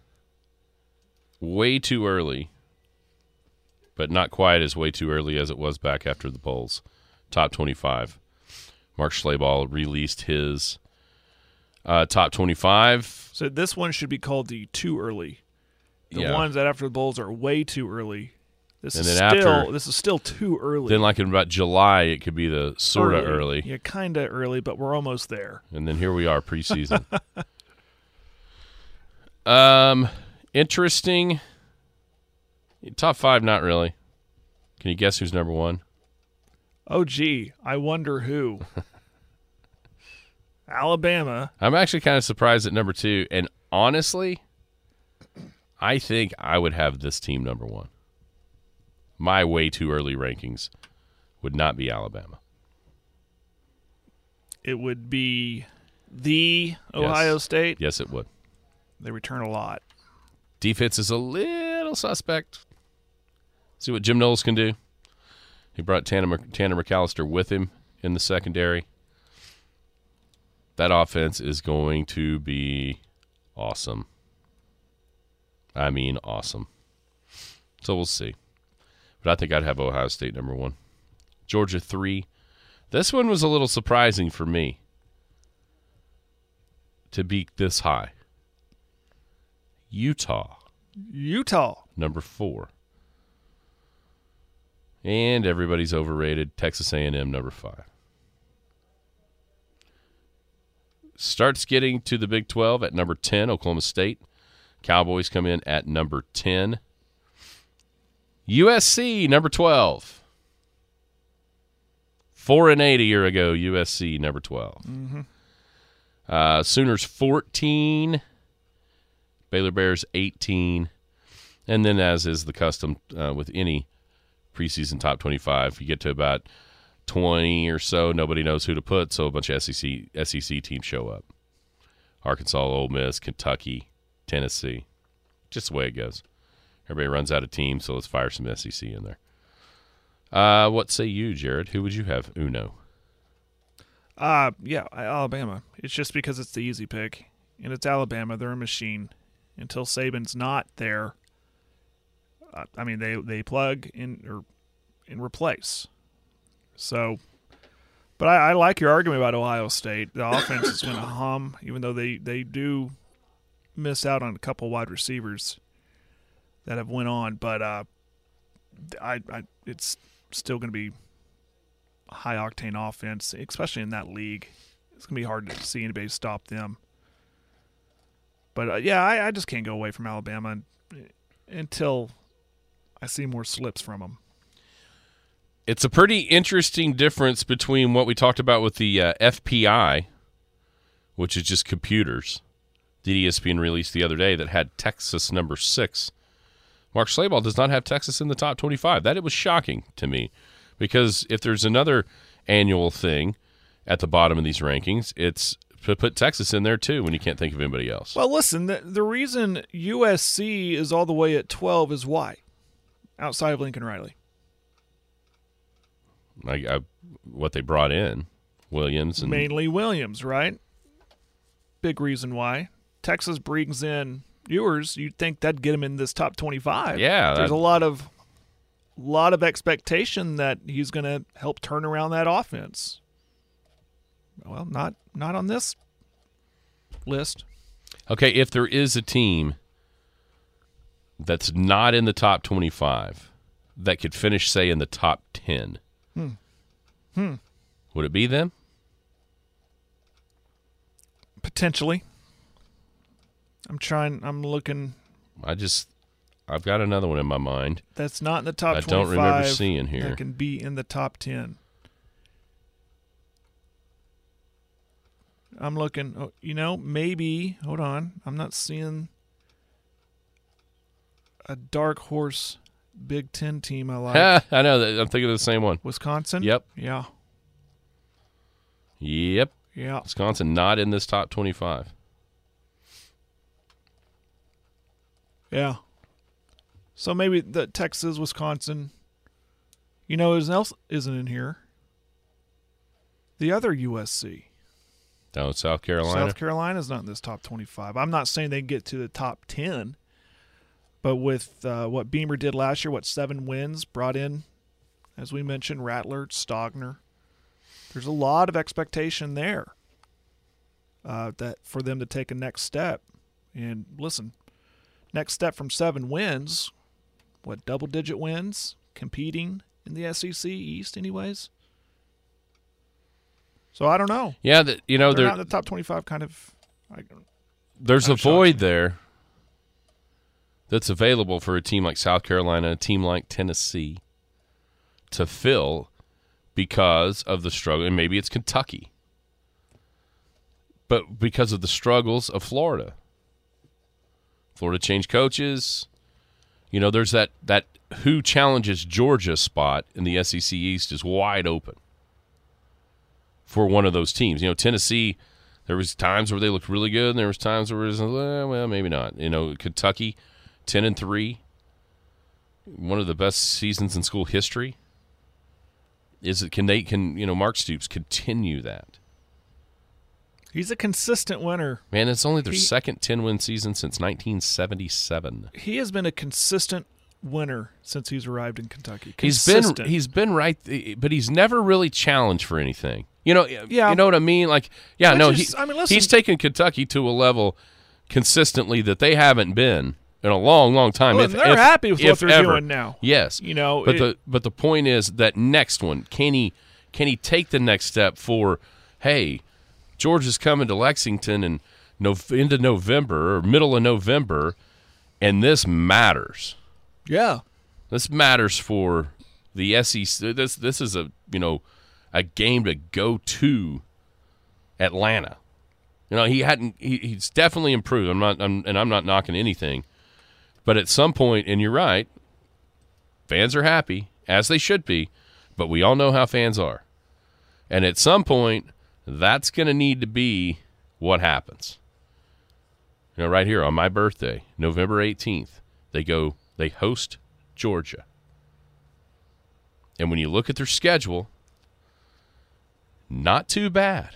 way too early, but not quite as way too early as it was back after the polls, top 25. Mark Schlabach released his top 25. So this one should be called the too early. The ones that after the Bulls are way too early. This is still too early. Then like in about July, it could be the sort of early. Yeah, kind of early, but we're almost there. And then here we are, preseason. Interesting. Top 5, not really. Can you guess who's number 1? Oh, gee, I wonder who. Alabama. I'm actually kind of surprised at number 2. And honestly, I think I would have this team number 1. My way too early rankings would not be Alabama. It would be the Ohio State? Yes, it would. They return a lot. Defense is a little suspect. See what Jim Knowles can do. He brought Tanner McAllister with him in the secondary. That offense is going to be awesome. I mean, awesome. So we'll see. But I think I'd have Ohio State number 1. Georgia 3. This one was a little surprising for me to be this high. Utah Utah. number 4. And everybody's overrated. Texas A&M, number 5. Starts getting to the Big 12 at number 10, Oklahoma State. Cowboys come in at number 10. USC, number 12. 4-8 a year ago, USC, number 12. Sooners, 14. Baylor Bears, 18. And then, as is the custom with any preseason top 25, you get to about 20 or so, nobody knows who to put, so a bunch of SEC teams show up. Arkansas, Ole Miss, Kentucky, Tennessee. Just the way it goes. Everybody runs out of teams, so let's fire some SEC in there. What say you, Jared? Who would you have Uno? Yeah, Alabama. It's just because it's the easy pick, and it's Alabama. They're a machine. Until Saban's not there, I mean, they plug in and replace. So, but I like your argument about Ohio State. The offense is going to hum, even though they do miss out on a couple wide receivers that have went on. But it's still going to be a high-octane offense, especially in that league. It's going to be hard to see anybody stop them. But, I just can't go away from Alabama until I see more slips from them. It's a pretty interesting difference between what we talked about with the FPI, which is just computers, that ESPN released the other day that had Texas number 6. Mark Schlabach does not have Texas in the top 25. That it was shocking to me, because if there's another annual thing at the bottom of these rankings, it's to put Texas in there too when you can't think of anybody else. Well, listen, the reason USC is all the way at 12 is why, outside of Lincoln Riley. What they brought in, Williams. Mainly Williams, right? Big reason why. Texas brings in Ewers. You'd think that'd get him in this top 25. Yeah. There's a lot of expectation that he's going to help turn around that offense. Well, not on this list. Okay, if there is a team that's not in the top 25 that could finish, say, in the top 10, would it be them? Potentially. I'm looking. I've got another one in my mind. That's not in the top 25. I don't remember seeing here. That can be in the top 10. I'm looking, maybe, hold on. I'm not seeing a dark horse Big Ten team I like. I know. I'm thinking of the same one. Wisconsin? Yep. Yeah. Yep. Yeah. Wisconsin not in this top 25. Yeah. So maybe the Texas, Wisconsin. You know who else isn't in here? The other USC. Down in South Carolina. South Carolina's not in this top 25. I'm not saying they can get to the top 10, but with what Beamer did last year, 7 wins, brought in, as we mentioned, Rattler, Stogner. There's a lot of expectation there that for them to take a next step. And listen, next step from 7 wins, double-digit wins, competing in the SEC East anyways? So I don't know. Yeah, they're not in the top 25 kind of. There's a void there that's available for a team like South Carolina, a team like Tennessee to fill because of the struggle. And maybe it's Kentucky. But because of the struggles of Florida. Florida changed coaches. There's that who challenges Georgia spot in the SEC East is wide open for one of those teams. Tennessee, there was times where they looked really good, and there was times where it was, well, maybe not. Kentucky, 10-3, one of the best seasons in school history. Can Mark Stoops continue that? He's a consistent winner. Man, it's only their second 10-win season since 1977. He has been a consistent winner since he's arrived in Kentucky. He's been right, but he's never really challenged for anything. You know what I mean? Listen, he's taken Kentucky to a level consistently that they haven't been in a long, long time. Well, they're happy with what they're ever. doing now. Yes, but the point is that next one, can he take the next step for, hey, Georgia's coming to Lexington in into November or middle of November, and this matters. Yeah, this matters for the SEC. This is a game to go to Atlanta. He's definitely improved. I'm not knocking anything, but at some point, and you're right, fans are happy, as they should be, but we all know how fans are, and at some point, that's going to need to be what happens. Right here on my birthday, November 18th, they host Georgia, and when you look at their schedule, not too bad.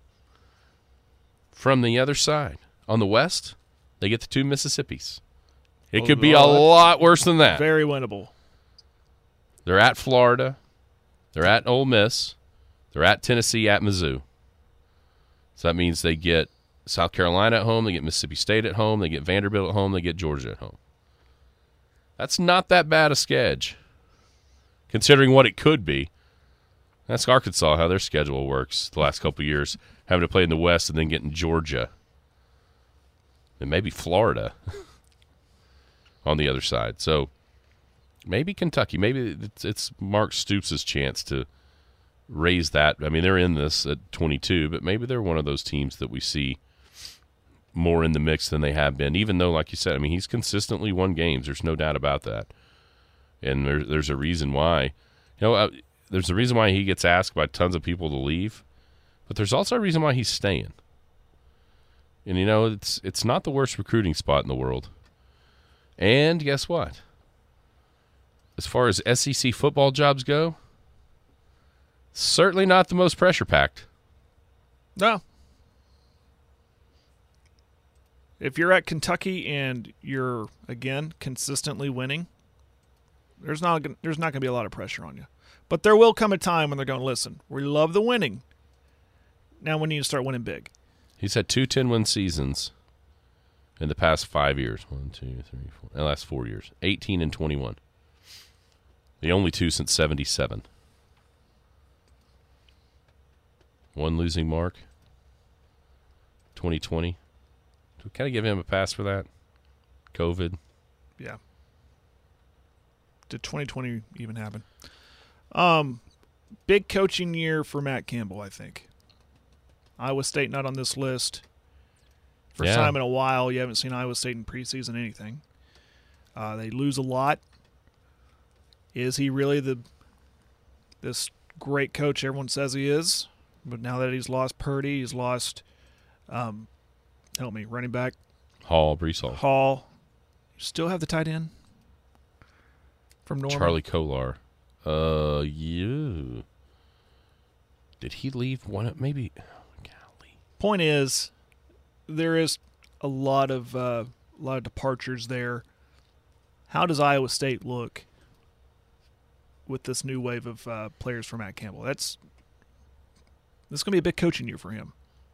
From the other side, on the west, they get the two Mississippis. It could be a lot worse than that. Very winnable. They're at Florida. They're at Ole Miss. They're at Tennessee, at Mizzou. So that means they get South Carolina at home. They get Mississippi State at home. They get Vanderbilt at home. They get Georgia at home. That's not that bad a schedule, considering what it could be. Ask Arkansas how their schedule works the last couple of years, having to play in the West and then getting Georgia. And maybe Florida on the other side. So maybe Kentucky. Maybe it's Mark Stoops' chance to raise that. I mean, they're in this at 22, but maybe they're one of those teams that we see more in the mix than they have been, even though, like you said, I mean, he's consistently won games. There's no doubt about that. And there's a reason why. There's a reason why he gets asked by tons of people to leave, but there's also a reason why he's staying. And, it's not the worst recruiting spot in the world. And guess what? As far as SEC football jobs go, certainly not the most pressure-packed. No. If you're at Kentucky and you're, again, consistently winning, there's not going to be a lot of pressure on you. But there will come a time when they're going, listen, we love the winning. Now we need to start winning big. He's had 2 10-win seasons in the past 5 years. 1, 2, 3, 4. The last 4 years. 18 and 21. The only 2 since 77. One losing mark. 2020. Can I give him a pass for that? COVID. Yeah. Did 2020 even happen? Big coaching year for Matt Campbell, I think. Iowa State not on this list. First time in a while you haven't seen Iowa State in preseason anything. They lose a lot. Is he really this great coach everyone says he is? But now that he's lost Purdy, he's lost running back. Brees Hall. Still have the tight end from Norman. Charlie Kolar. Did he leave one? Maybe. Golly. Point is, there is a lot of departures there. How does Iowa State look with this new wave of players for Matt Campbell? This is going to be a big coaching year for him.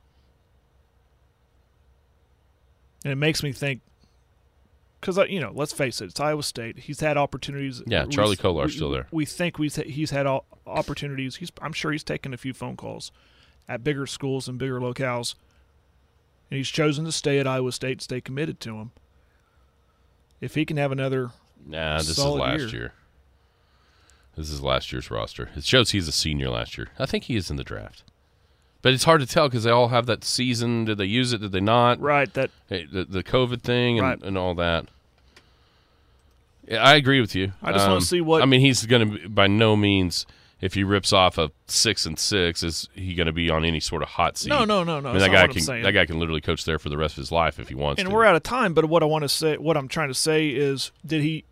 And it makes me think, because, let's face it, it's Iowa State. He's had opportunities. Yeah, Charlie Kolar's still there. We think he's had opportunities. I'm sure he's taken a few phone calls at bigger schools and bigger locales. And he's chosen to stay at Iowa State, stay committed to him. If he can have another this is solid last year. This is last year's roster. It shows he's a senior last year. I think he is in the draft. But it's hard to tell because they all have that season. Did they use it? Did they not? Right. The COVID thing and, right. and all that. Yeah, I agree with you. I just want to see what. I mean, he's going to by no means, if he rips off a 6-6, is he going to be on any sort of hot seat? No. I mean, that guy can literally coach there for the rest of his life if he wants to. And we're out of time. But what I'm trying to say is, did he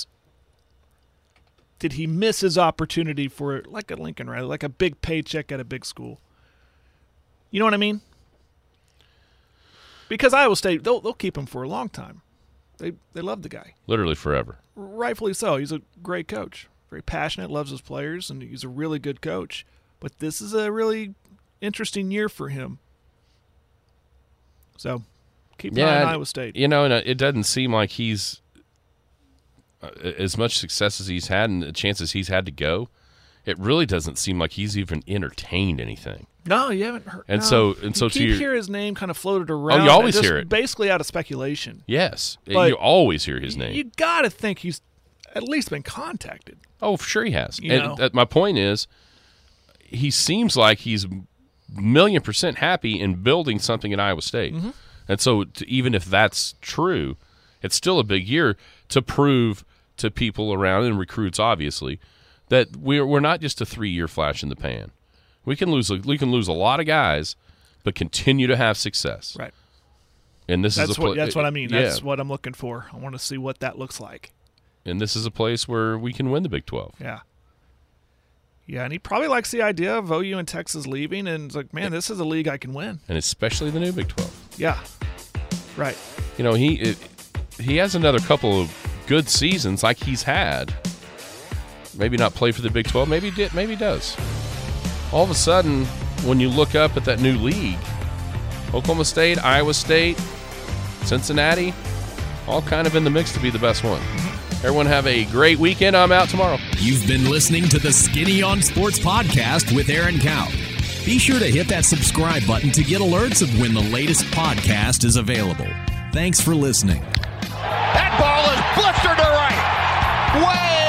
miss his opportunity for like a Lincoln Riley, like a big paycheck at a big school? You know what I mean? Because Iowa State, they'll keep him for a long time. They love the guy. Literally forever. Rightfully so. He's a great coach. Very passionate, loves his players, and he's a really good coach. But this is a really interesting year for him. So, Keep an eye on Iowa State. You know, and it doesn't seem like he's as much success as he's had and the chances he's had to go. It really doesn't seem like he's even entertained anything. No, you haven't heard. And no. so you hear his name kind of floated around. Oh, you always just hear it. Basically out of speculation. Yes, But you always hear his name. You got to think he's at least been contacted. Oh, for sure he has. You And know. my point is, he seems like he's 1,000,000% happy in building something at Iowa State. Mm-hmm. And so even if that's true, it's still a big year to prove to people around and recruits, obviously, that we're not just a 3-year flash in the pan. We can lose a lot of guys, but continue to have success. Right. And this That's is what I mean. Yeah. That's what I'm looking for. I want to see what that looks like. And this is a place where we can win the Big 12. Yeah. Yeah, and he probably likes the idea of OU and Texas leaving, and it's like, man, this is a league I can win. And especially the new Big 12. Yeah. Right. You know, he has another couple of good seasons like he's had. Maybe not play for the Big 12. Maybe he does. All of a sudden, when you look up at that new league, Oklahoma State, Iowa State, Cincinnati, all kind of in the mix to be the best one. Everyone have a great weekend. I'm out tomorrow. You've been listening to the Skinny on Sports podcast with Aaron Cow. Be sure to hit that subscribe button to get alerts of when the latest podcast is available. Thanks for listening. That ball is blistered to right. Way